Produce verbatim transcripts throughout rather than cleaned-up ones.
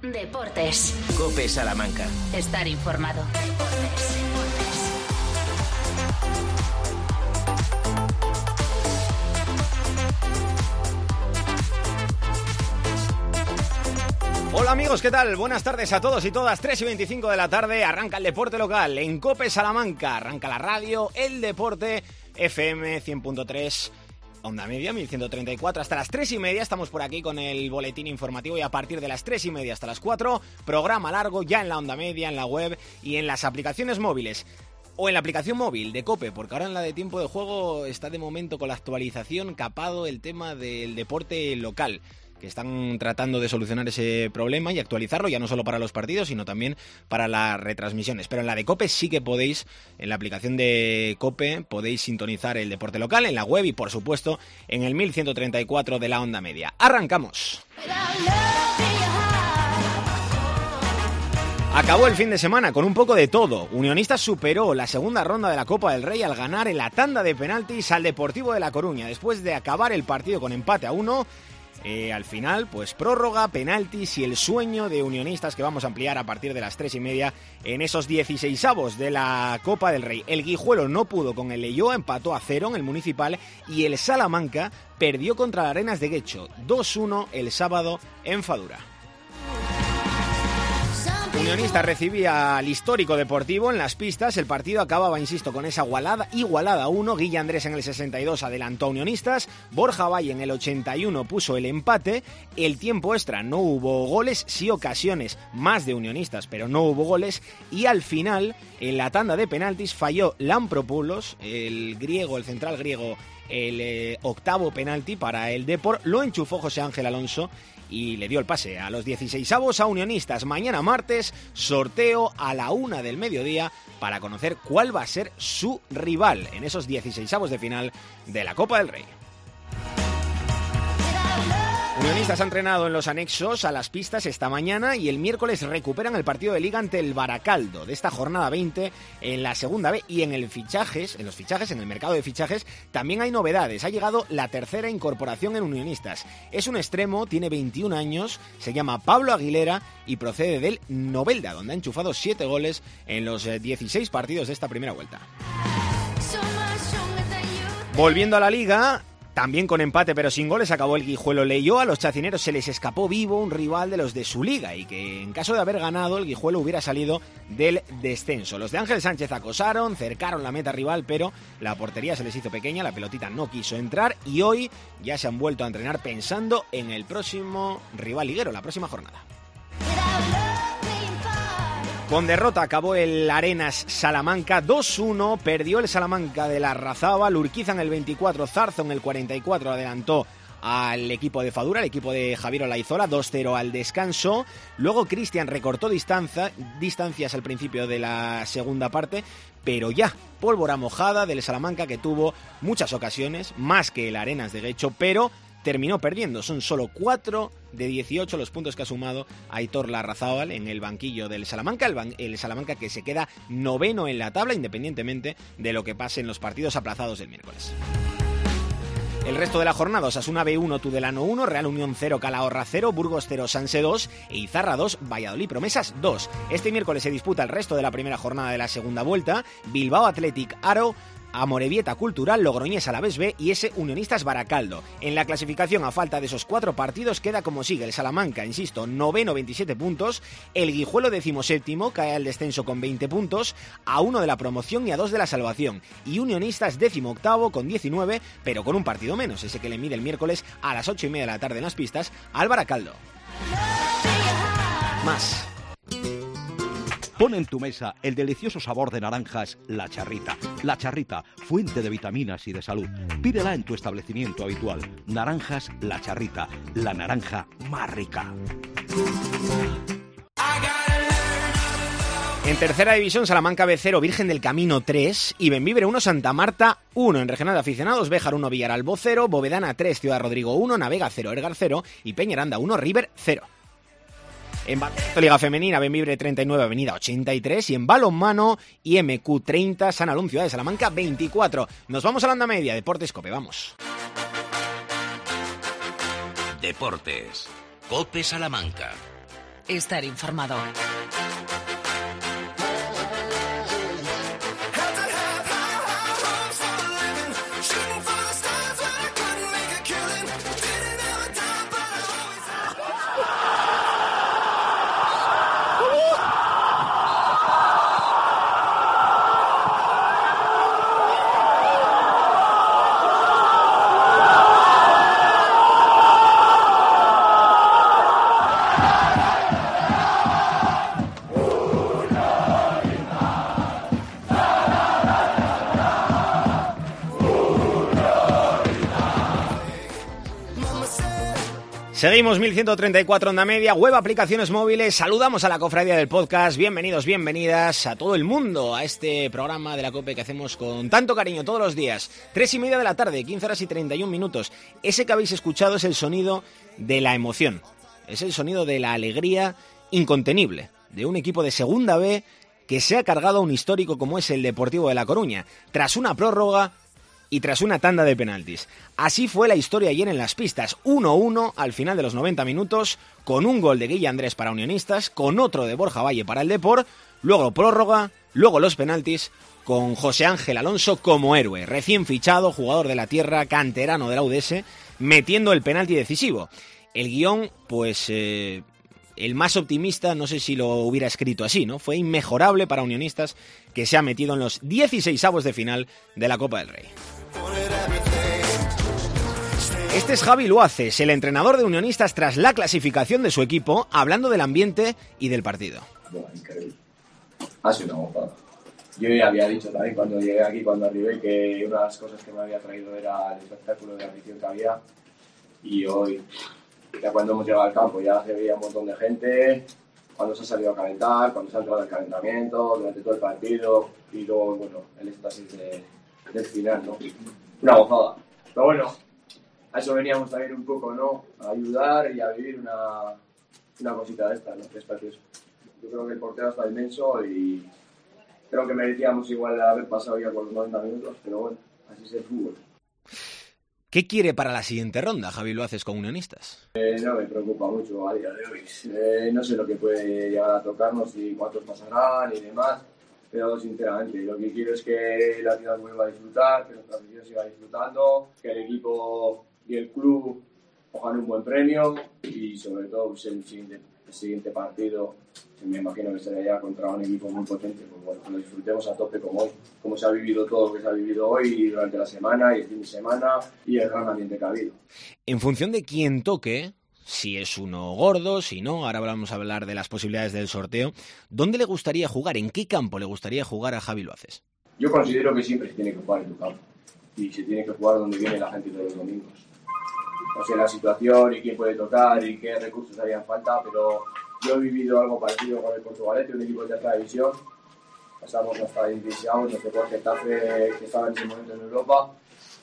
Deportes. COPE Salamanca. Estar informado. Deportes. Hola amigos, ¿qué tal? Buenas tardes a todos y todas. tres y veinticinco de la tarde arranca el deporte local en COPE Salamanca. Arranca la radio, el deporte, F M cien punto tres, onda media mil ciento treinta y cuatro. Hasta las tres y media estamos por aquí con el boletín informativo y a partir de las tres y media hasta las cuatro, programa largo ya en la onda media, en la web y en las aplicaciones móviles. O en la aplicación móvil de COPE, porque ahora en la de tiempo de juego está de momento con la actualización capado el tema del deporte local, que están tratando de solucionar ese problema y actualizarlo ya no solo para los partidos, sino también para las retransmisiones. Pero en la de COPE sí que podéis, en la aplicación de COPE, podéis sintonizar el deporte local en la web y, por supuesto, en el mil ciento treinta y cuatro de la onda media. ¡Arrancamos! Acabó el fin de semana con un poco de todo. Unionistas superó la segunda ronda de la Copa del Rey al ganar en la tanda de penaltis al Deportivo de La Coruña, después de acabar el partido con empate a uno. Eh, al final, pues prórroga, penaltis y el sueño de Unionistas que vamos a ampliar a partir de las tres y media en esos dieciseisavos de la Copa del Rey. El Guijuelo no pudo con el Leioa, empató a cero en el Municipal y el Salamanca perdió contra el Arenas de Guecho dos uno el sábado en Fadura. Unionista recibía al Histórico Deportivo en las pistas. El partido acababa, insisto, con esa igualada, igualada a uno. Guille Andrés en el sesenta y dos adelantó a Unionistas. Borja Valle en el ochenta y uno puso el empate. El tiempo extra no hubo goles, sí ocasiones más de Unionistas, pero no hubo goles. Y al final, en la tanda de penaltis, falló Lampropoulos, el griego, el central griego, el eh, octavo penalti para el Depor. Lo enchufó José Ángel Alonso y le dio el pase a los dieciseisavos a Unionistas. Mañana martes, sorteo a la una del mediodía para conocer cuál va a ser su rival en esos dieciseisavos de final de la Copa del Rey. Unionistas ha entrenado en los anexos a las pistas esta mañana y el miércoles recuperan el partido de Liga ante el Baracaldo de esta jornada veinte en la segunda B. Y en el fichajes, en los fichajes, en el mercado de fichajes, también hay novedades. Ha llegado la tercera incorporación en Unionistas. Es un extremo, tiene veintiún años, se llama Pablo Aguilera y procede del Novelda, donde ha enchufado siete goles en los dieciséis partidos de esta primera vuelta. Volviendo a la Liga, también con empate pero sin goles, acabó el Guijuelo Leioa. A los chacineros se les escapó vivo un rival de los de su liga y que en caso de haber ganado el Guijuelo hubiera salido del descenso. Los de Ángel Sánchez acosaron, cercaron la meta rival, pero la portería se les hizo pequeña, la pelotita no quiso entrar y hoy ya se han vuelto a entrenar pensando en el próximo rival liguero, la próxima jornada. Con derrota acabó el Arenas Salamanca dos uno, perdió el Salamanca de la Razábal. Urquiza en el veinticuatro, Zarzo en el cuarenta y cuatro adelantó al equipo de Fadura, el equipo de Javier Olaizola, dos cero al descanso. Luego Cristian recortó distancia, distancias al principio de la segunda parte, pero ya pólvora mojada del Salamanca, que tuvo muchas ocasiones, más que el Arenas de Guecho, pero terminó perdiendo. Son solo cuatro de dieciocho los puntos que ha sumado Aitor Larrazábal en el banquillo del Salamanca, el, ban- el Salamanca que se queda noveno en la tabla, independientemente de lo que pase en los partidos aplazados del miércoles. El resto de la jornada: Osasuna B uno, Tudelano uno, Real Unión cero, Calahorra cero, Burgos cero, Sanse dos e Izarra dos, Valladolid Promesas dos. Este miércoles se disputa el resto de la primera jornada de la segunda vuelta: Bilbao Athletic Aro, Amorebieta Cultural, Logroñés Alavés B y ese Unionistas Baracaldo. En la clasificación, a falta de esos cuatro partidos, queda como sigue: el Salamanca, insisto, noveno, veintisiete puntos, el Guijuelo decimoséptimo, cae al descenso con veinte puntos, a uno de la promoción y a dos de la salvación, y Unionistas décimo octavo con diecinueve, pero con un partido menos, ese que le mide el miércoles a las ocho y media de la tarde en las pistas al Baracaldo. Más. Pon en tu mesa el delicioso sabor de naranjas La Charrita. La Charrita, fuente de vitaminas y de salud. Pídela en tu establecimiento habitual. Naranjas La Charrita, la naranja más rica. En tercera división, Salamanca B cero, Virgen del Camino tres y Benvibre uno, Santa Marta uno. En regional de aficionados, Béjar uno, Villaralbo cero, Bovedana tres, Ciudad Rodrigo uno, Navega cero, Ergar cero y Peñaranda uno, River cero. En baloncesto, Liga Femenina, Benvibre treinta y nueve, Avenida ochenta y tres, y en balonmano, I M Q treinta, San Alum, Ciudad de Salamanca veinticuatro. Nos vamos a la onda media, Deportes COPE, vamos. Deportes COPE Salamanca. estar informado. Seguimos mil ciento treinta y cuatro onda media, web, aplicaciones móviles. Saludamos a la cofradía del podcast. Bienvenidos, bienvenidas a todo el mundo a este programa de la COPE que hacemos con tanto cariño todos los días. Tres y media de la tarde, quince horas y treinta y un minutos. Ese que habéis escuchado es el sonido de la emoción. Es el sonido de la alegría incontenible de un equipo de Segunda B que se ha cargado a un histórico como es el Deportivo de La Coruña, tras una prórroga y tras una tanda de penaltis. Así fue la historia ayer en las pistas, uno uno al final de los noventa minutos, con un gol de Guille Andrés para Unionistas, con otro de Borja Valle para el Depor, luego prórroga, luego los penaltis, con José Ángel Alonso como héroe, recién fichado, jugador de la tierra, canterano de la U D S, metiendo el penalti decisivo. El guión, pues... Eh, el más optimista, no sé si lo hubiera escrito así, ¿no? Fue inmejorable para Unionistas, que se ha metido en los dieciseisavos de final de la Copa del Rey. Este es Javi Luaces, el entrenador de Unionistas tras la clasificación de su equipo, hablando del ambiente y del partido. Bueno, increíble. Ha sido una gozada. Yo ya había dicho también cuando llegué aquí, cuando arribé, que una de las cosas que me había traído era el espectáculo de afición que había. Y hoy, ya cuando hemos llegado al campo, ya se veía un montón de gente, cuando se ha salido a calentar, cuando se ha entrado al calentamiento, durante todo el partido, y luego, bueno, el éxtasis de, del final, ¿no? Una gozada. Pero bueno, a eso veníamos también un poco, ¿no? A ayudar y a vivir una, una cosita de esta, ¿no? Que es precioso. Yo creo que el portero está inmenso y creo que merecíamos igual haber pasado ya con los noventa minutos, pero bueno, así es el fútbol. ¿Qué quiere para la siguiente ronda, Javi Luaces, con Unionistas? Eh, no me preocupa mucho a día de hoy. Eh, no sé lo que puede llegar a tocarnos y cuántos pasarán y demás, pero sinceramente lo que quiero es que la ciudad vuelva a disfrutar, que nuestra afición siga disfrutando, que el equipo y el club cojan un buen premio y sobre todo pues, el, siguiente, el siguiente partido, me imagino que será ya contra un equipo muy potente, pues bueno, que lo disfrutemos a tope como hoy, como se ha vivido todo lo que se ha vivido hoy durante la semana y el fin de semana y el gran ambiente que ha habido. En función de quién toque, si es uno gordo, si no, ahora vamos a hablar de las posibilidades del sorteo, ¿dónde le gustaría jugar? ¿En qué campo le gustaría jugar a Javi Luaces? Yo considero que siempre se tiene que jugar en tu campo y se tiene que jugar donde viene la gente todos los domingos. No sé la situación y quién puede tocar y qué recursos harían falta, pero yo he vivido algo parecido con el Portugalete, un equipo de tercera división. Pasamos hasta dieciséis, no sé por Getafe, que estaba en ese momento en Europa,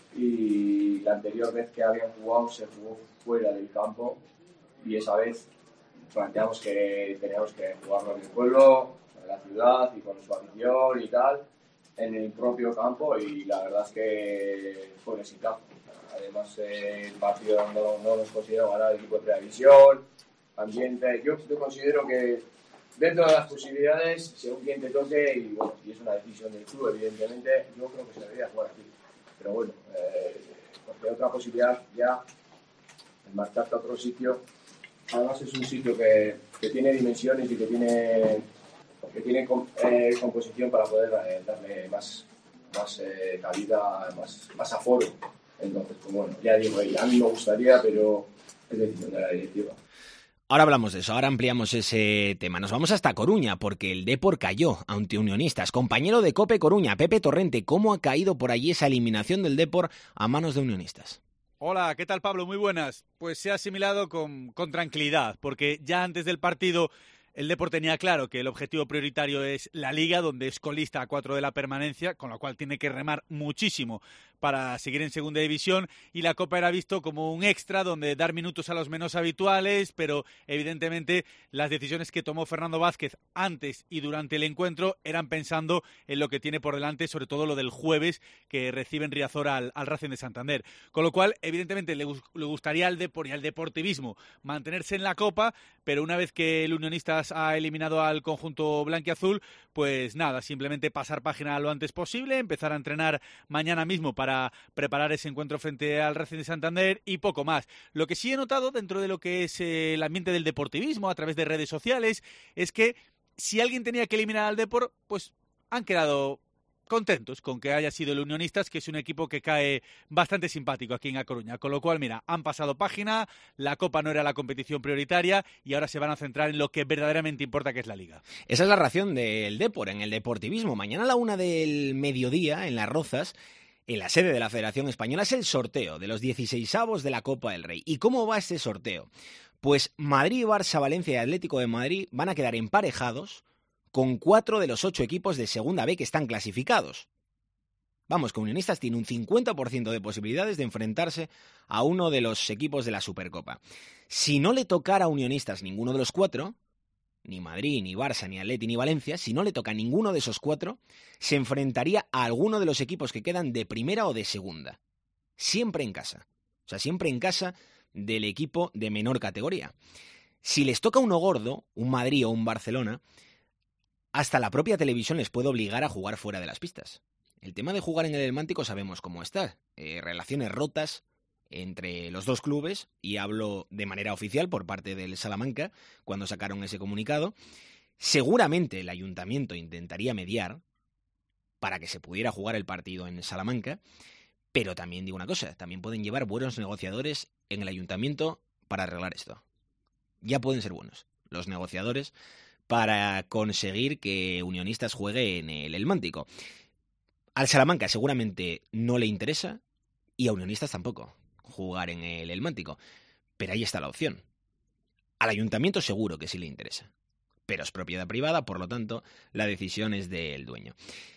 y la anterior vez que habían jugado se jugó fuera del campo y esa vez planteamos que teníamos que jugarlo en el pueblo, en la ciudad y con su afición y tal, en el propio campo, y la verdad es que fue un exitazo. Además, eh, el partido no, no nos consideró ganar el equipo de primera división, ambiente. Yo, yo considero que dentro de las posibilidades, según quien te toque, y bueno, y es una decisión del club, evidentemente, yo creo que se debería jugar aquí. Pero bueno, eh, porque otra posibilidad ya, el marcharte a otro sitio, además es un sitio que, que tiene dimensiones y que tiene, que tiene eh, composición para poder eh, darle más, más eh, calidad, más, más aforo. Entonces, pues bueno, ya digo, a mí me gustaría, pero es decisión de la directiva. Ahora hablamos de eso, ahora ampliamos ese tema. Nos vamos hasta Coruña, porque el Depor cayó ante Unionistas. Compañero de COPE Coruña, Pepe Torrente, ¿cómo ha caído por allí esa eliminación del Depor a manos de Unionistas? Hola, ¿qué tal, Pablo? Muy buenas. Pues se ha asimilado con, con tranquilidad, porque ya antes del partido El Depor tenía claro que el objetivo prioritario es la Liga, donde es colista a cuatro de la permanencia, con lo cual tiene que remar muchísimo para seguir en segunda división, y la Copa era visto como un extra donde dar minutos a los menos habituales, pero evidentemente las decisiones que tomó Fernando Vázquez antes y durante el encuentro eran pensando en lo que tiene por delante, sobre todo lo del jueves, que recibe en Riazor al, al Racing de Santander. Con lo cual, evidentemente, le, le gustaría al Depor y al deportivismo mantenerse en la Copa, pero una vez que el Unionistas ha eliminado al conjunto blanquiazul, pues nada, simplemente pasar página lo antes posible, empezar a entrenar mañana mismo para preparar ese encuentro frente al Racing de Santander y poco más. Lo que sí he notado dentro de lo que es eh, el ambiente del deportivismo a través de redes sociales es que si alguien tenía que eliminar al Depor, pues han quedado contentos con que haya sido el Unionistas, que es un equipo que cae bastante simpático aquí en A Coruña. Con lo cual, mira, han pasado página, la Copa no era la competición prioritaria y ahora se van a centrar en lo que verdaderamente importa, que es la Liga. Esa es la ración del Depor en el deportivismo. Mañana a la una del mediodía, en Las Rozas, en la sede de la Federación Española, es el sorteo de los dieciseisavos de la Copa del Rey. ¿Y cómo va este sorteo? Pues Madrid, Barça, Valencia y Atlético de Madrid van a quedar emparejados con cuatro de los ocho equipos de Segunda B que están clasificados. Vamos, que Unionistas tiene un cincuenta por ciento de posibilidades de enfrentarse a uno de los equipos de la Supercopa. Si no le tocara a Unionistas ninguno de los cuatro, ni Madrid, ni Barça, ni Atleti, ni Valencia, si no le toca a ninguno de esos cuatro, se enfrentaría a alguno de los equipos que quedan de primera o de segunda. Siempre en casa. O sea, siempre en casa del equipo de menor categoría. Si les toca uno gordo, un Madrid o un Barcelona, hasta la propia televisión les puede obligar a jugar fuera de las pistas. El tema de jugar en el Helmántico sabemos cómo está. Eh, relaciones rotas entre los dos clubes, y hablo de manera oficial por parte del Salamanca, cuando sacaron ese comunicado. Seguramente el ayuntamiento intentaría mediar para que se pudiera jugar el partido en Salamanca, pero también digo una cosa, también pueden llevar buenos negociadores en el ayuntamiento para arreglar esto. Ya pueden ser buenos los negociadores para conseguir que Unionistas juegue en el Helmántico. Al Salamanca seguramente no le interesa, y a Unionistas tampoco, jugar en el Helmántico. Pero ahí está la opción. Al ayuntamiento seguro que sí le interesa, pero es propiedad privada, por lo tanto, la decisión es del dueño.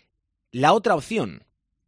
La otra opción,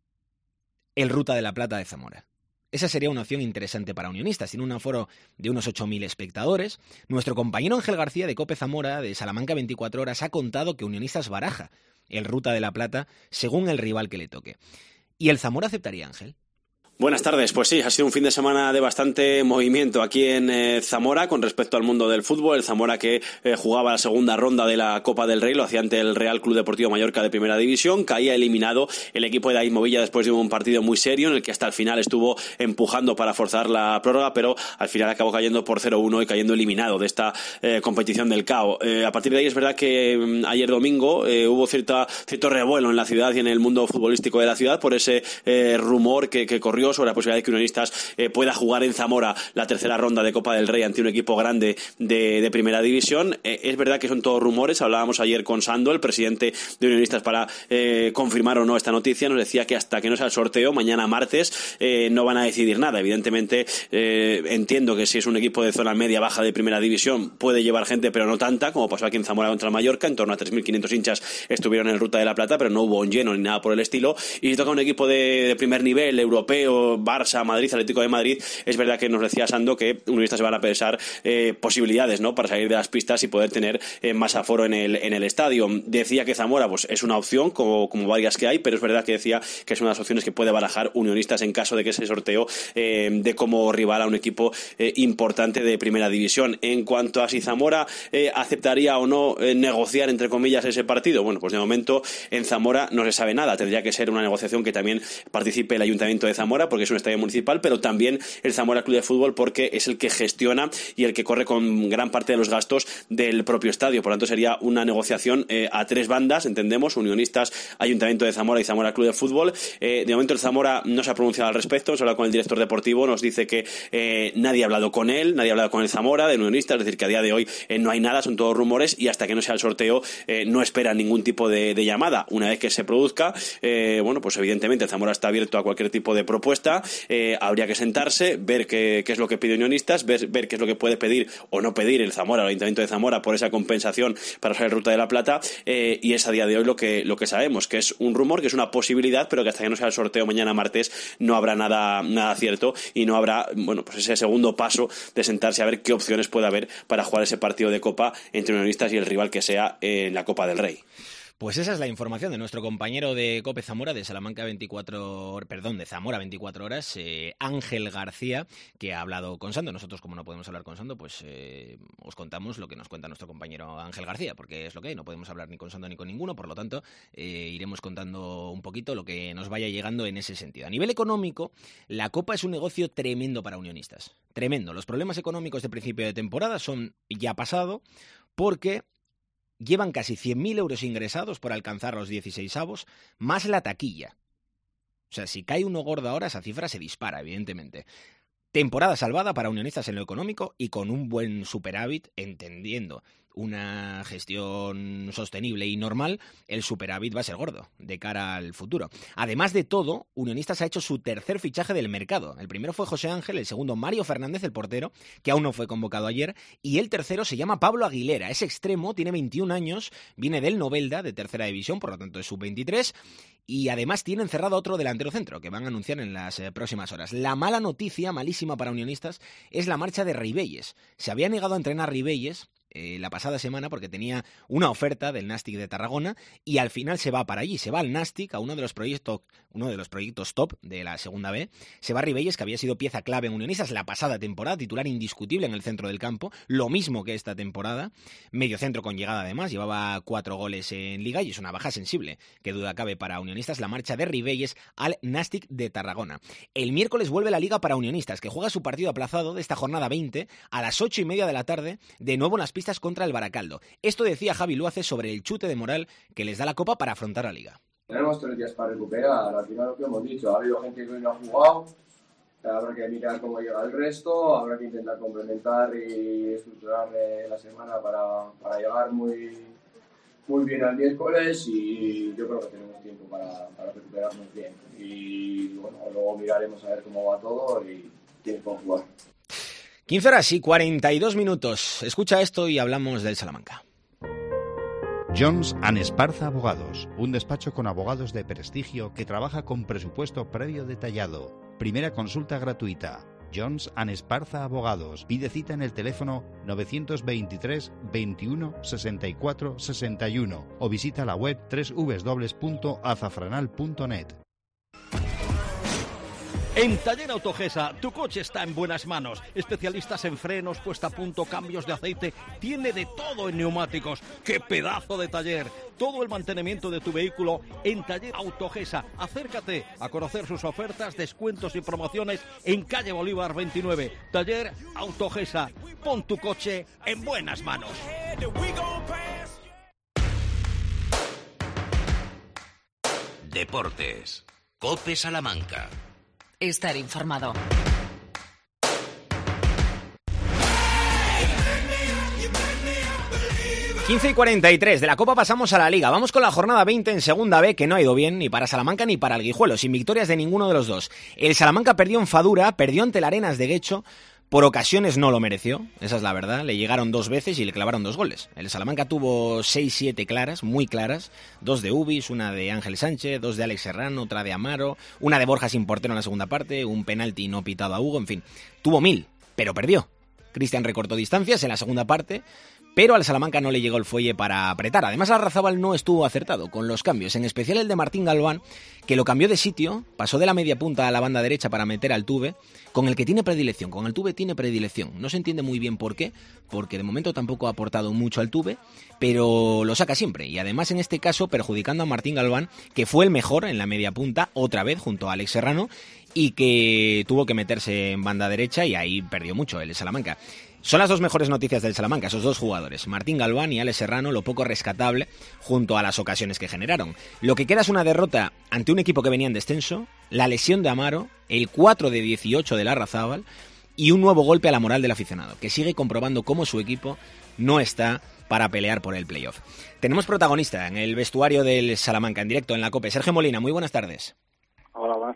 el Ruta de la Plata de Zamora. Esa sería una opción interesante para Unionistas. Tiene un aforo de unos ocho mil espectadores. Nuestro compañero Ángel García de COPE Zamora, de Salamanca veinticuatro horas, ha contado que Unionistas baraja el Ruta de la Plata según el rival que le toque. ¿Y el Zamora aceptaría, Ángel? Buenas tardes, pues sí, ha sido un fin de semana de bastante movimiento aquí en eh, Zamora con respecto al mundo del fútbol. El Zamora que eh, jugaba la segunda ronda de la Copa del Rey, lo hacía ante el Real Club Deportivo Mallorca de Primera División. Caía eliminado el equipo de David Movilla después de un partido muy serio en el que hasta el final estuvo empujando para forzar la prórroga, pero al final acabó cayendo por cero uno y cayendo eliminado de esta eh, competición del C A O. Eh, a partir de ahí es verdad que eh, ayer domingo eh, hubo cierta, cierto revuelo en la ciudad y en el mundo futbolístico de la ciudad por ese eh, rumor que, que corrió sobre la posibilidad de que Unionistas eh, pueda jugar en Zamora la tercera ronda de Copa del Rey ante un equipo grande de, de Primera División. Eh, es verdad que son todos rumores. Hablábamos ayer con Sando, el presidente de Unionistas, para eh, confirmar o no esta noticia. Nos decía que hasta que no sea el sorteo, mañana martes, eh, no van a decidir nada. Evidentemente, eh, entiendo que si es un equipo de zona media-baja de Primera División, puede llevar gente, pero no tanta, como pasó aquí en Zamora contra el Mallorca. En torno a tres mil quinientos hinchas estuvieron en Ruta de la Plata, pero no hubo un lleno ni nada por el estilo. Y si toca un equipo de, de primer nivel, europeo, Barça, Madrid, Atlético de Madrid, es verdad que nos decía Sando que Unionistas se van a pensar eh, posibilidades, ¿no?, para salir de las pistas y poder tener eh, más aforo en el, en el estadio. Decía que Zamora pues es una opción, como, como varias que hay, pero es verdad que decía que es una de las opciones que puede barajar Unionistas en caso de que ese sorteo eh, dé como rival a un equipo eh, importante de Primera División. En cuanto a si Zamora eh, aceptaría o no eh, negociar, entre comillas, ese partido, bueno, pues de momento en Zamora no se sabe nada. Tendría que ser una negociación que también participe el Ayuntamiento de Zamora, porque es un estadio municipal, pero también el Zamora Club de Fútbol, porque es el que gestiona y el que corre con gran parte de los gastos del propio estadio. Por lo tanto, sería una negociación eh, a tres bandas, entendemos: Unionistas, Ayuntamiento de Zamora y Zamora Club de Fútbol. Eh, de momento el Zamora no se ha pronunciado al respecto. Hemos hablado con el director deportivo, nos dice que eh, nadie ha hablado con él, nadie ha hablado con el Zamora de Unionistas, es decir, que a día de hoy eh, no hay nada, son todos rumores, y hasta que no sea el sorteo eh, no espera ningún tipo de, de llamada. Una vez que se produzca, eh, bueno, pues evidentemente el Zamora está abierto a cualquier tipo de propuesta respuesta, eh, habría que sentarse, ver qué, qué es lo que pide Unionistas, ver, ver qué es lo que puede pedir o no pedir el Zamora, el Ayuntamiento de Zamora, por esa compensación para usar el Ruta de la Plata, eh, y es a día de hoy lo que, lo que sabemos, que es un rumor, que es una posibilidad, pero que hasta que no sea el sorteo mañana martes no habrá nada, nada cierto y no habrá, bueno, pues ese segundo paso de sentarse a ver qué opciones puede haber para jugar ese partido de Copa entre Unionistas y el rival que sea en la Copa del Rey. Pues esa es la información de nuestro compañero de COPE Zamora, de Salamanca veinticuatro, perdón, de Zamora veinticuatro horas, eh, Ángel García, que ha hablado con Sando. Nosotros, como no podemos hablar con Sando, pues eh, os contamos lo que nos cuenta nuestro compañero Ángel García, porque es lo que hay, no podemos hablar ni con Sando ni con ninguno, por lo tanto, eh, iremos contando un poquito lo que nos vaya llegando en ese sentido. A nivel económico, la Copa es un negocio tremendo para Unionistas, tremendo. Los problemas económicos de principio de temporada son ya pasado, porque llevan casi cien mil euros ingresados por alcanzar los dieciseisavos, más la taquilla. O sea, si cae uno gordo ahora, esa cifra se dispara, evidentemente. Temporada salvada para Unionistas en lo económico y con un buen superávit, entendiendo una gestión sostenible y normal, el superávit va a ser gordo de cara al futuro. Además de todo, Unionistas ha hecho su tercer fichaje del mercado. El primero fue José Ángel, el segundo Mario Fernández, el portero, que aún no fue convocado ayer, y el tercero se llama Pablo Aguilera. Es extremo, tiene veintiún años, viene del Novelda, de tercera división, por lo tanto es sub veintitrés, y además tienen cerrado otro delantero centro, que van a anunciar en las eh, próximas horas. La mala noticia, malísima para Unionistas, es la marcha de Ribelles. Se había negado a entrenar Ribelles Eh, la pasada semana porque tenía una oferta del Nàstic de Tarragona y al final se va para allí, se va al Nàstic, a uno de los proyectos uno de los proyectos top de la segunda B, se va a Ribelles, que había sido pieza clave en Unionistas la pasada temporada, titular indiscutible en el centro del campo, lo mismo que esta temporada, medio centro con llegada además, llevaba cuatro goles en Liga y es una baja sensible, que duda cabe para Unionistas, la marcha de Ribelles al Nàstic de Tarragona. El miércoles vuelve la Liga para Unionistas, que juega su partido aplazado de esta jornada veinte a las ocho y media de la tarde, de nuevo en las pistas contra el Baracaldo. Esto decía Javi Luaces sobre el chute de moral que les da la Copa para afrontar la Liga. Tenemos tres días para recuperar, al final lo que hemos dicho, ha habido gente que hoy no ha jugado, habrá que mirar cómo llega el resto, habrá que intentar complementar y estructurar la semana para, para llegar muy, muy bien al miércoles y yo creo que tenemos tiempo para, para recuperarnos bien. Y bueno, luego miraremos a ver cómo va todo y quiénes pueden jugar. quince horas y cuarenta y dos minutos. Escucha esto y hablamos del Salamanca. Jones and Esparza Abogados, un despacho con abogados de prestigio que trabaja con presupuesto previo detallado. Primera consulta gratuita. Jones and Esparza Abogados. Pide cita en el teléfono novecientos veintitrés veintiuno sesenta y cuatro sesenta y uno o visita la web doble u doble u doble u punto azafranal punto net. En Taller Autogesa, tu coche está en buenas manos. Especialistas en frenos, puesta a punto, cambios de aceite. Tiene de todo en neumáticos. ¡Qué pedazo de taller! Todo el mantenimiento de tu vehículo en Taller Autogesa. Acércate a conocer sus ofertas, descuentos y promociones en calle Bolívar veintinueve. Taller Autogesa. Pon tu coche en buenas manos. Deportes. COPE Salamanca. Estar informado. quince y cuarenta y tres, de la Copa pasamos a la Liga. Vamos con la jornada veinte en segunda B, que no ha ido bien ni para Salamanca ni para el Guijuelo, sin victorias de ninguno de los dos. El Salamanca perdió en Fadura, perdió ante el Arenas de Guecho. Por ocasiones no lo mereció, esa es la verdad, le llegaron dos veces y le clavaron dos goles. El Salamanca tuvo seis siete claras, muy claras, dos de Ubis, una de Ángel Sánchez, dos de Alex Serrano, otra de Amaro, una de Borja sin portero en la segunda parte, un penalti no pitado a Hugo, en fin, tuvo mil, pero perdió. Cristian recortó distancias en la segunda parte, pero al Salamanca no le llegó el fuelle para apretar. Además, Larrazábal no estuvo acertado con los cambios, en especial el de Martín Galván, que lo cambió de sitio, pasó de la media punta a la banda derecha para meter al Tuve, con el que tiene predilección, con el Tuve tiene predilección. No se entiende muy bien por qué, porque de momento tampoco ha aportado mucho al Tuve, pero lo saca siempre. Y además, en este caso, perjudicando a Martín Galván, que fue el mejor en la media punta, otra vez, junto a Alex Serrano, y que tuvo que meterse en banda derecha y ahí perdió mucho el Salamanca. Son las dos mejores noticias del Salamanca, esos dos jugadores, Martín Galván y Alex Serrano, lo poco rescatable junto a las ocasiones que generaron. Lo que queda es una derrota ante un equipo que venía en descenso, la lesión de Amaro, el cuatro de dieciocho de Larrazábal y un nuevo golpe a la moral del aficionado, que sigue comprobando cómo su equipo no está para pelear por el playoff. Tenemos protagonista en el vestuario del Salamanca, en directo en la COPE. Sergio Molina, muy buenas tardes. Hola, buenas tardes.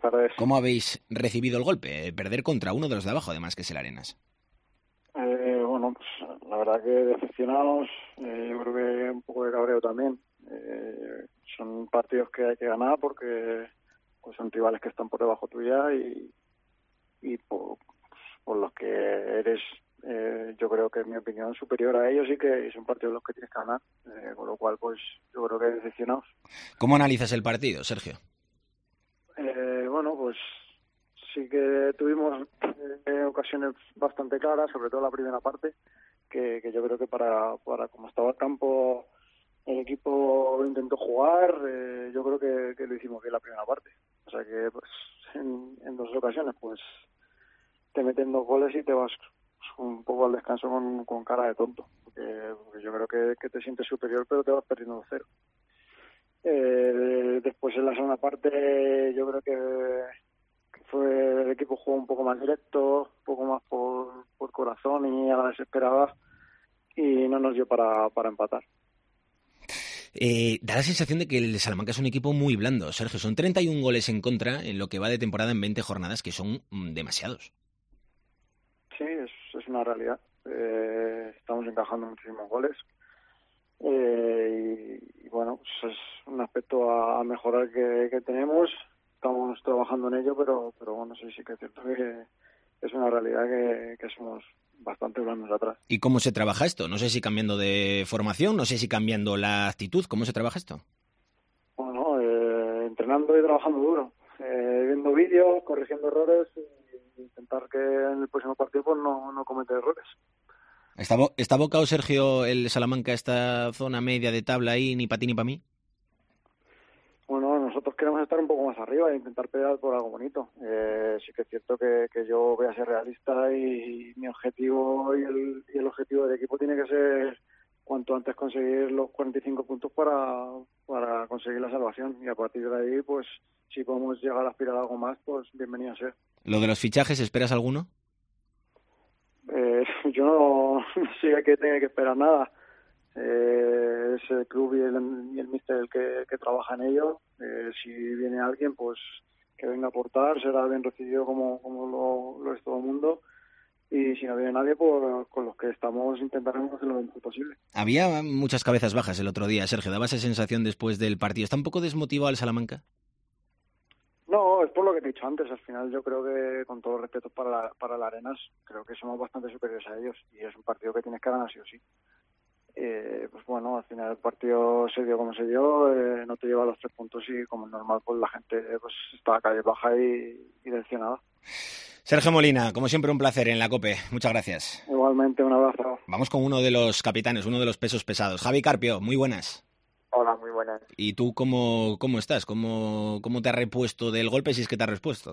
tardes. ¿Cómo habéis recibido el golpe? Perder contra uno de los de abajo, además, que es el Arenas. Eh, bueno, pues la verdad que decepcionados, eh, yo creo que un poco de cabreo también. Eh, son partidos que hay que ganar porque pues son rivales que están por debajo tuya y, y por, por los que eres, eh, yo creo que en mi opinión, superior a ellos y que son partidos los que tienes que ganar. Eh, con lo cual, pues yo creo que decepcionados. ¿Cómo analizas el partido, Sergio? Eh, bueno, pues sí que tuvimos eh, ocasiones bastante claras, sobre todo la primera parte, que, que yo creo que para, para como estaba el campo, el equipo intentó jugar, eh, yo creo que, que lo hicimos bien la primera parte. O sea que pues en, en dos ocasiones pues te meten dos goles y te vas un poco al descanso con, con cara de tonto, porque, porque yo creo que, que te sientes superior pero te vas perdiendo dos cero. Eh, después en la segunda parte yo creo que, que fue el equipo jugó un poco más directo, un poco más por, por corazón y a la desesperada y no nos dio para, para empatar. Eh, da la sensación de que el Salamanca es un equipo muy blando, Sergio. Son treinta y un goles en contra en lo que va de temporada en veinte jornadas, que son mm, demasiados. Sí, es, es una realidad. Eh, estamos encajando muchísimos goles. Eh, y, y bueno, pues es un aspecto a, a mejorar que, que tenemos. Estamos trabajando en ello, pero pero bueno, sí, sí que es cierto que es una realidad que, que somos bastante blandos atrás. ¿Y cómo se trabaja esto? No sé si cambiando de formación, no sé si cambiando la actitud. ¿Cómo se trabaja esto? Bueno, eh, entrenando y trabajando duro, eh, viendo vídeos, corrigiendo errores y intentar que en el próximo partido pues no, no cometer errores. ¿Está, vo- ¿Está abocado, Sergio, el Salamanca a esta zona media de tabla ahí, ni para ti ni para mí? Bueno, nosotros queremos estar un poco más arriba e intentar pelear por algo bonito. Eh, sí que es cierto que, que yo voy a ser realista y, y mi objetivo y el, y el objetivo del equipo tiene que ser cuanto antes conseguir los cuarenta y cinco puntos para, para conseguir la salvación. Y a partir de ahí, pues si podemos llegar a aspirar a algo más, pues bienvenido a ser. ¿Lo de los fichajes, esperas alguno? Eh, yo no, no sé que tenga que esperar nada. Eh, es el club y el, y el míster el que, que trabaja en ello. Eh, si viene alguien, pues que venga a aportar, será bien recibido como, como lo, lo es todo el mundo. Y si no viene nadie, pues con los que estamos intentaremos hacer lo mejor posible. Había muchas cabezas bajas el otro día, Sergio. ¿Daba esa sensación después del partido? ¿Está un poco desmotivado el Salamanca? No, es por lo que te he dicho antes. Al final yo creo que, con todo respeto para la, para la Arenas, creo que somos bastante superiores a ellos. Y es un partido que tienes que ganar sí o sí. Eh, pues bueno, al final el partido se dio como se dio, eh, no te lleva los tres puntos y como es normal, pues la gente pues está a calle baja y, y decepcionada. Sergio Molina, como siempre un placer en la COPE. Muchas gracias. Igualmente, un abrazo. Vamos con uno de los capitanes, uno de los pesos pesados. Javi Carpio, muy buenas. Hola, muy buenas. ¿Y tú cómo, cómo estás? ¿Cómo, ¿Cómo te has repuesto del golpe, si es que te has repuesto?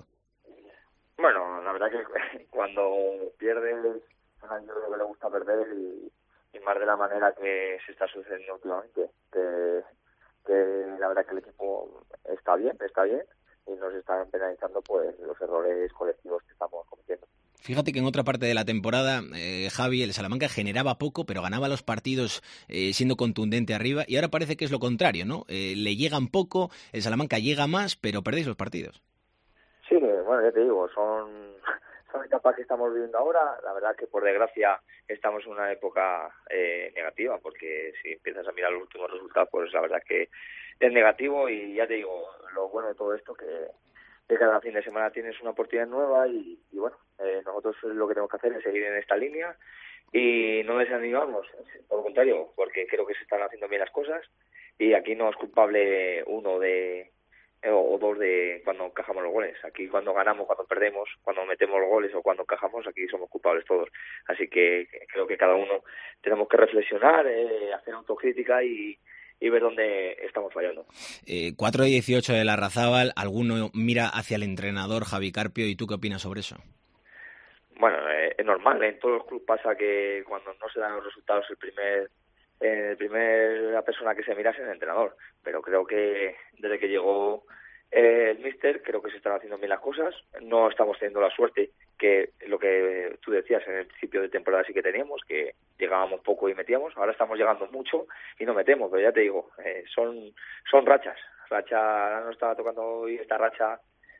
Bueno, la verdad que cuando pierdes, a yo creo que le gusta perder y, y más de la manera que se está sucediendo últimamente. Que, que la verdad que el equipo está bien, está bien y nos están penalizando pues los errores colectivos que estamos cometiendo. Fíjate que en otra parte de la temporada, eh, Javi, el Salamanca generaba poco, pero ganaba los partidos eh, siendo contundente arriba, y ahora parece que es lo contrario, ¿no? Eh, le llegan poco, el Salamanca llega más, pero perdéis los partidos. Sí, bueno, ya te digo, son, son etapas que estamos viviendo ahora. La verdad que por desgracia estamos en una época eh, negativa, porque si empiezas a mirar los últimos resultados, pues la verdad que es negativo. Y ya te digo, lo bueno de todo esto que que cada fin de semana tienes una oportunidad nueva y, y bueno, eh, nosotros lo que tenemos que hacer es seguir en esta línea y no desanimarnos, por lo contrario, porque creo que se están haciendo bien las cosas y aquí no es culpable uno de o dos de cuando encajamos los goles. Aquí cuando ganamos, cuando perdemos, cuando metemos los goles o cuando encajamos, aquí somos culpables todos. Así que creo que cada uno tenemos que reflexionar, eh, hacer autocrítica y y ver dónde estamos fallando. Eh, cuatro de dieciocho de Larrazábal, alguno mira hacia el entrenador Javi Carpio, ¿y tú qué opinas sobre eso? Bueno, eh, es normal, en todos los clubes pasa que cuando no se dan los resultados el primer eh, el primer la persona que se mira es el entrenador, pero creo que desde que llegó eh, el míster, creo que se están haciendo bien las cosas, no estamos teniendo la suerte que lo que tú decías en el principio de temporada sí que teníamos, que llegábamos poco y metíamos, ahora estamos llegando mucho y no metemos, pero ya te digo, eh, son son rachas, racha, ahora nos estaba tocando hoy esta racha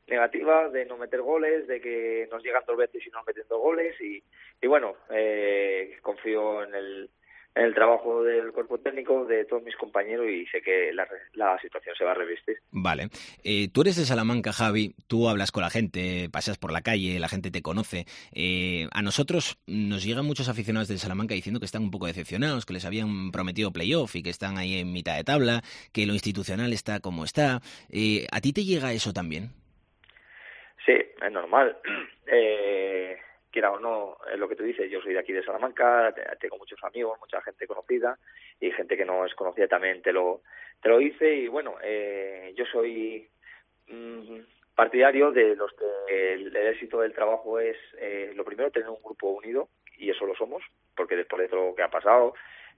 negativa de no meter goles, de que nos llegan dos veces y no meten dos goles y, y bueno, eh, confío en el, en el trabajo del cuerpo técnico, de todos mis compañeros y sé que la, la situación se va a revestir. Vale. Eh, tú eres de Salamanca, Javi, tú hablas con la gente, pasas por la calle, la gente te conoce. Eh, a nosotros nos llegan muchos aficionados de Salamanca diciendo que están un poco decepcionados, que les habían prometido playoff y que están ahí en mitad de tabla, que lo institucional está como está. Eh, ¿A ti te llega eso también? Sí, es normal. Eh, quiera o no, es lo que tú dices, yo soy de aquí de Salamanca, tengo muchos amigos, mucha gente conocida y gente que no es conocida también te lo te lo dice y bueno, eh, yo soy mmm, partidario de los que el, el éxito del trabajo es, eh, lo primero, tener un grupo unido y eso lo somos, porque después de todo lo que ha pasado,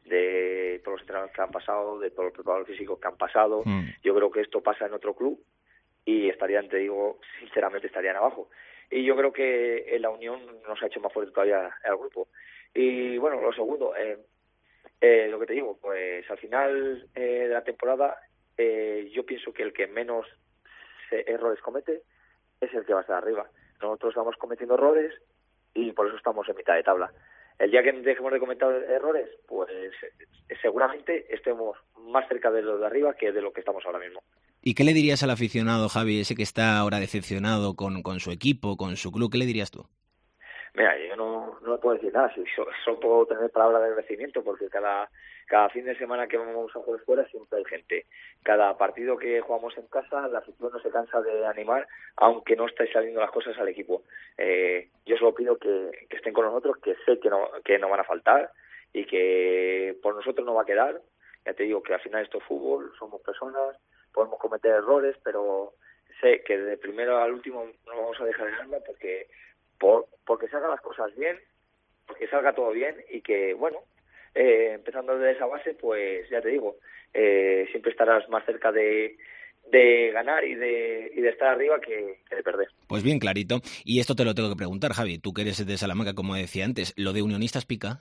de todos los entrenadores que han pasado, de todos los preparadores físicos que han pasado, mm. yo creo que esto pasa en otro club y estarían, te digo, sinceramente estarían abajo. Y yo creo que la unión nos ha hecho más fuerte todavía al grupo. Y bueno, lo segundo, eh, eh, lo que te digo, pues al final eh, de la temporada eh, yo pienso que el que menos errores comete es el que va a estar arriba. Nosotros estamos cometiendo errores y por eso estamos en mitad de tabla. El día que dejemos de cometer errores, pues seguramente estemos más cerca de lo de arriba que de lo que estamos ahora mismo. ¿Y qué le dirías al aficionado, Javi, ese que está ahora decepcionado con, con su equipo, con su club? ¿Qué le dirías tú? Mira, yo no, no le puedo decir nada, solo, solo puedo tener palabras de agradecimiento porque cada, cada fin de semana que vamos a jugar fuera siempre hay gente. Cada partido que jugamos en casa, la afición no se cansa de animar, aunque no esté saliendo las cosas al equipo. Eh, yo solo pido que, que estén con nosotros, que sé que no, que no van a faltar y que por nosotros no va a quedar. Ya te digo que al final esto es fútbol, somos personas, podemos cometer errores, pero sé que de primero al último no vamos a dejar de nada porque por, porque salgan las cosas bien, porque salga todo bien y que, bueno, eh, empezando desde esa base, pues ya te digo, eh, siempre estarás más cerca de, de ganar y de, y de estar arriba que, que de perder. Pues bien clarito. Y esto te lo tengo que preguntar, Javi, tú que eres de Salamanca, como decía antes, ¿lo de Unionistas pica?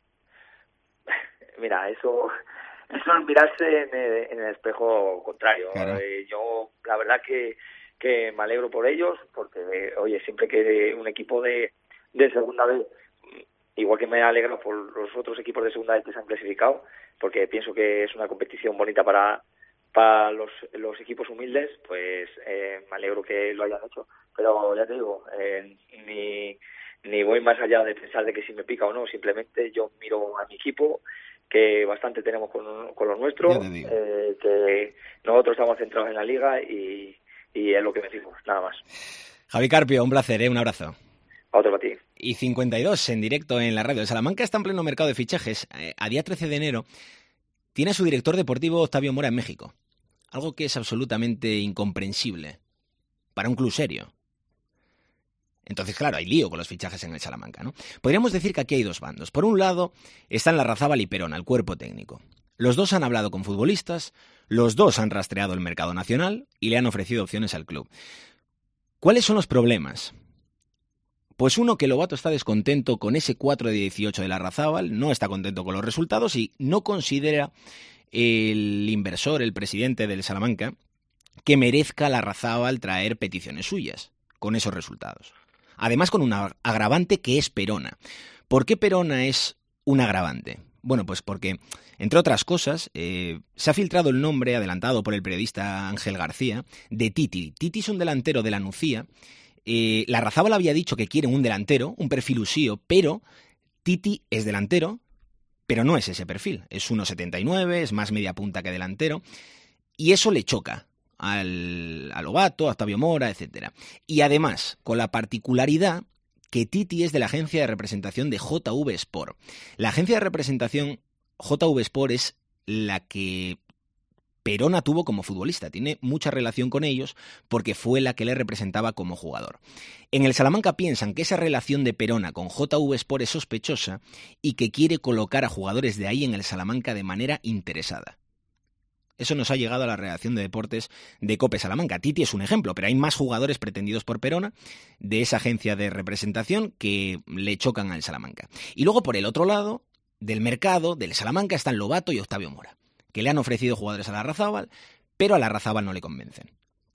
Mira, eso... Eso es mirarse en el, en el espejo contrario. Claro. Eh, yo, la verdad que, que me alegro por ellos, porque, eh, oye, siempre que un equipo de, de segunda vez, igual que me alegro por los otros equipos de segunda vez que se han clasificado, porque pienso que es una competición bonita para, para los, los equipos humildes, pues eh, me alegro que lo hayan hecho. Pero ya te digo, eh, ni, ni voy más allá de pensar de que si me pica o no, simplemente yo miro a mi equipo, que bastante tenemos con, con los nuestros, eh, que nosotros estamos centrados en la liga y, y es lo que decimos, nada más. Javi Carpio, un placer, ¿eh? Un abrazo. A otro para ti. Y cincuenta y dos en directo en la radio. Salamanca está en pleno mercado de fichajes. Eh, a día trece de enero tiene a su director deportivo Octavio Mora en México. Algo que es absolutamente incomprensible para un club serio. Entonces, claro, hay lío con los fichajes en el Salamanca, ¿no? Podríamos decir que aquí hay dos bandos. Por un lado, están Larrazábal y Perona, el cuerpo técnico. Los dos han hablado con futbolistas, los dos han rastreado el mercado nacional y le han ofrecido opciones al club. ¿Cuáles son los problemas? Pues uno, que Lobato está descontento con ese cuatro de dieciocho de Larrazábal, no está contento con los resultados y no considera el inversor, el presidente del Salamanca, que merezca Larrazábal traer peticiones suyas con esos resultados. Además, con un agravante que es Perona. ¿Por qué Perona es un agravante? Bueno, pues porque, entre otras cosas, eh, se ha filtrado el nombre, adelantado por el periodista Ángel García, de Titi. Titi es un delantero de la Nucía. Eh, Larrazábal había dicho que quieren un delantero, un perfil usío, pero Titi es delantero, pero no es ese perfil. Es uno setenta y nueve, es más media punta que delantero, y eso le choca al a Lobato, a Octavio Mora, etcétera. Y además, con la particularidad que Titi es de la agencia de representación de J V Sport. La agencia de representación J V Sport es la que Perona tuvo como futbolista. Tiene mucha relación con ellos porque fue la que le representaba como jugador. En el Salamanca piensan que esa relación de Perona con J V Sport es sospechosa y que quiere colocar a jugadores de ahí en el Salamanca de manera interesada. Eso nos ha llegado a la redacción de deportes de COPE Salamanca. Titi es un ejemplo, pero hay más jugadores pretendidos por Perona de esa agencia de representación que le chocan al Salamanca. Y luego, por el otro lado del mercado, del Salamanca, están Lobato y Octavio Mora, que le han ofrecido jugadores a Larrazábal, pero a Larrazábal no le convencen.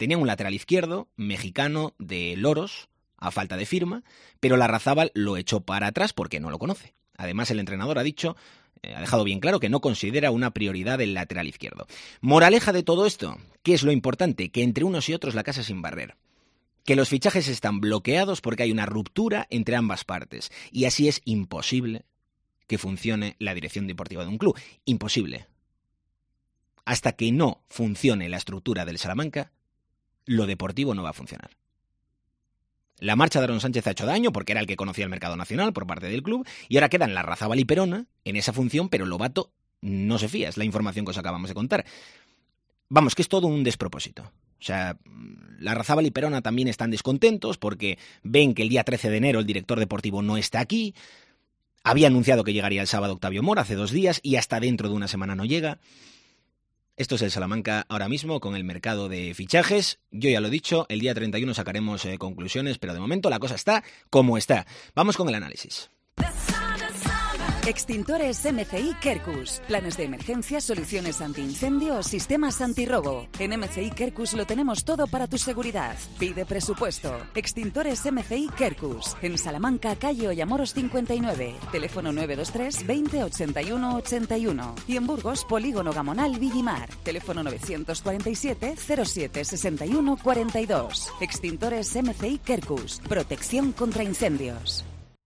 Tenían un lateral izquierdo, mexicano, de Loros, a falta de firma, pero Larrazábal lo echó para atrás porque no lo conoce. Además, el entrenador ha dicho, eh, ha dejado bien claro que no considera una prioridad el lateral izquierdo. Moraleja de todo esto, ¿qué es lo importante? Que entre unos y otros la casa sin barrer. Que los fichajes están bloqueados porque hay una ruptura entre ambas partes. Y así es imposible que funcione la dirección deportiva de un club. Imposible. Hasta que no funcione la estructura del Salamanca, lo deportivo no va a funcionar. La marcha de Aaron Sánchez ha hecho daño porque era el que conocía el mercado nacional por parte del club y ahora quedan Larrazábal y Perona en esa función, pero Lobato no se fía, es la información que os acabamos de contar. Vamos, que es todo un despropósito. O sea, Larrazábal y Perona también están descontentos porque ven que el día trece de enero el director deportivo no está aquí. Había anunciado que llegaría el sábado Octavio Mora hace dos días y hasta dentro de una semana no llega. Esto es el Salamanca ahora mismo con el mercado de fichajes. Yo ya lo he dicho, el día treinta y uno sacaremos eh, conclusiones, pero de momento la cosa está como está. Vamos con el análisis. Extintores M C I Quercus. Planes de emergencia, soluciones antiincendio o sistemas antirrobo. En M C I Quercus lo tenemos todo para tu seguridad. Pide presupuesto. Extintores M C I Quercus. En Salamanca, calle Ollamoros cincuenta y nueve. Teléfono nueve dos tres veinte ochenta y uno ochenta y uno. Y en Burgos, Polígono Gamonal Villimar. Teléfono novecientos cuarenta y siete cero siete sesenta y uno cuarenta y dos. Extintores M C I Quercus. Protección contra incendios.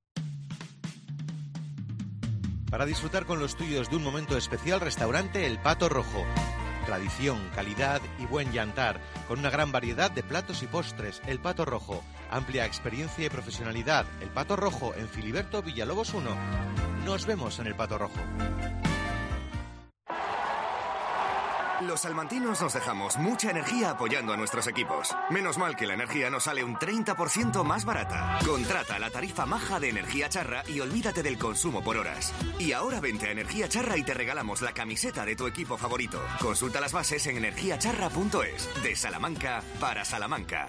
Para disfrutar con los tuyos de un momento especial, restaurante El Pato Rojo. Tradición, calidad y buen yantar, con una gran variedad de platos y postres. El Pato Rojo, amplia experiencia y profesionalidad. El Pato Rojo, en Filiberto Villalobos uno. Nos vemos en El Pato Rojo. Los salmantinos nos dejamos mucha energía apoyando a nuestros equipos. Menos mal que la energía nos sale un treinta por ciento más barata. Contrata la tarifa maja de Energía Charra y olvídate del consumo por horas. Y ahora vente a Energía Charra y te regalamos la camiseta de tu equipo favorito. Consulta las bases en energía charra punto es. De Salamanca para Salamanca.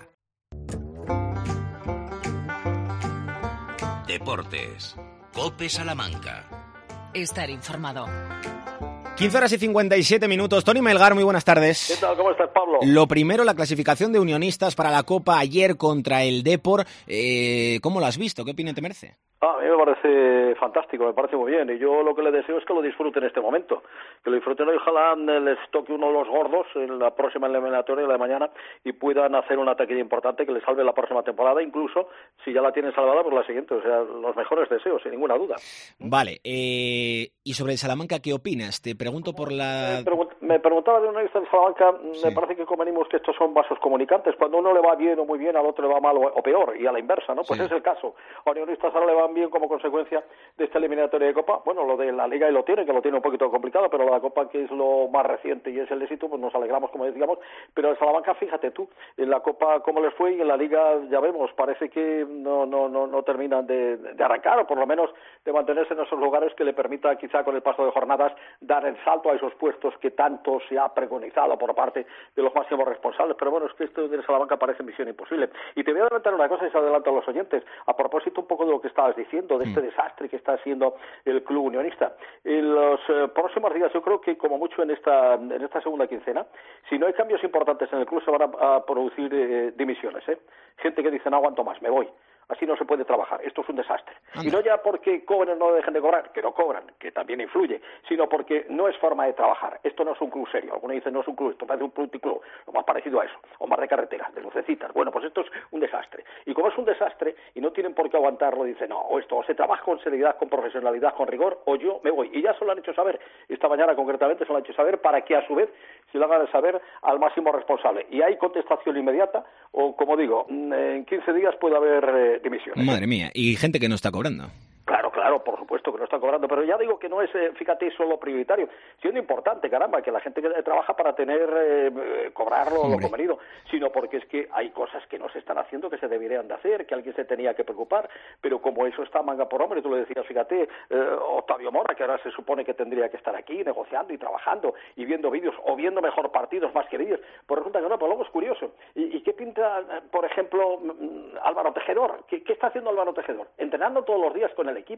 Deportes. COPE Salamanca. Estar informado. quince horas y cincuenta y siete minutos. Tony Melgar, muy buenas tardes. ¿Qué tal? ¿Cómo estás, Pablo? Lo primero, la clasificación de Unionistas para la Copa ayer contra el Depor. Eh, ¿Cómo lo has visto? ¿Qué opinión te merece? Ah, a mí me parece fantástico, me parece muy bien. Y yo lo que le deseo es que lo disfruten en este momento. Que lo disfruten y ojalá les toque uno de los gordos en la próxima eliminatoria de la mañana y puedan hacer una taquilla importante que les salve la próxima temporada. Incluso, si ya la tienen salvada, por la siguiente. O sea, los mejores deseos, sin ninguna duda. Vale. Eh, y sobre el Salamanca, ¿qué opinas? Te pregunto por la... Me, pregunt- me preguntaba de una lista del Salamanca, sí. Me parece que convenimos que estos son vasos comunicantes. Cuando uno le va bien o muy bien, al otro le va mal o, o peor, y a la inversa, ¿no? Pues sí. Es el caso. A Unionistas ahora le van bien como consecuencia de esta eliminatoria de Copa. Bueno, lo de la Liga y lo tiene, que lo tiene un poquito complicado, pero la Copa, que es lo más reciente y es el éxito, pues nos alegramos, como decíamos. Pero el Salamanca, fíjate tú, en la Copa cómo les fue y en la Liga ya vemos, parece que no no no, no terminan de, de arrancar, o por lo menos de mantenerse en esos lugares que le permita quizá con el paso de jornadas dar el salto a esos puestos que tanto se ha preconizado por parte de los máximos responsables. Pero bueno, es que esto de Salamanca parece misión imposible. Y te voy a adelantar una cosa y se adelanta a los oyentes, a propósito un poco de lo que estabas diciendo, de este desastre que está haciendo el club unionista. En los eh, próximos días, yo creo que como mucho en esta en esta segunda quincena, si no hay cambios importantes en el club, se van a, a producir eh, dimisiones, ¿eh? Gente que dice, no aguanto más, me voy. Así no se puede trabajar, esto es un desastre. Anda. Y no ya porque cobren o no dejen de cobrar, que no cobran, que también influye, sino porque no es forma de trabajar. Esto no es un club serio. Algunos dicen no es un club, esto parece un puticlub, lo más parecido a eso, o más de carretera, de lucecitas. Bueno, pues esto es un desastre. Y como es un desastre y no tienen por qué aguantarlo, dicen no, o esto, o se trabaja con seriedad, con profesionalidad, con rigor, o yo me voy. Y ya se lo han hecho saber, esta mañana concretamente se lo han hecho saber, para que a su vez se lo hagan saber al máximo responsable. Y hay contestación inmediata, o como digo, en quince días puede haber eh, dimisiones. Madre mía, y gente que no está cobrando. Claro, claro, por supuesto que no está cobrando, pero ya digo que no es, eh, fíjate, solo prioritario, siendo importante, caramba, que la gente que trabaja para tener, eh, cobrarlo, Hombre. lo convenido, sino porque es que hay cosas que no se están haciendo, que se deberían de hacer, que alguien se tenía que preocupar, pero como eso está manga por hombre, tú le decías, fíjate, eh, Octavio Mora, que ahora se supone que tendría que estar aquí negociando y trabajando y viendo vídeos, o viendo mejor partidos más que vídeos, pues resulta que no, pero luego es curioso. ¿Y, y qué pinta, por ejemplo, Álvaro Tejedor? ¿Qué, ¿Qué está haciendo Álvaro Tejedor? Entrenando todos los días con el equipo.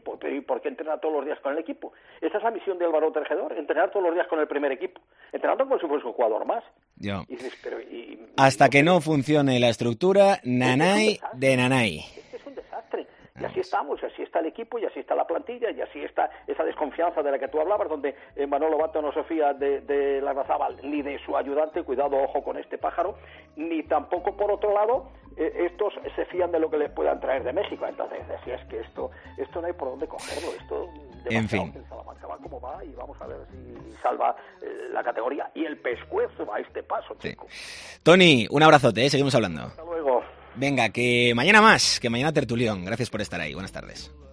equipo. ¿Y por qué entrena todos los días con el equipo? Esa es la misión de Álvaro Tejedor, entrenar todos los días con el primer equipo, entrenando como si fuese un jugador más. Yo. Y dices, pero, y, Hasta y, que no funcione la estructura, nanay de nanay. Es que es un desastre. Y así estamos, y así está el equipo, y así está la plantilla, y así está esa desconfianza de la que tú hablabas, donde eh, Manolo Bato no se fía de, de Larrazábal ni de su ayudante, cuidado, ojo con este pájaro, ni tampoco, por otro lado, eh, estos se fían de lo que les puedan traer de México. Entonces, si es que esto esto no hay por dónde cogerlo, esto... En fin. El Salamanca va como va, y vamos a ver si salva eh, la categoría y el pescuezo a este paso, chico. Sí. Tony, un abrazote, ¿eh? Seguimos hablando. Hasta luego. Venga, que mañana más, que mañana tertulión. Gracias por estar ahí. Buenas tardes.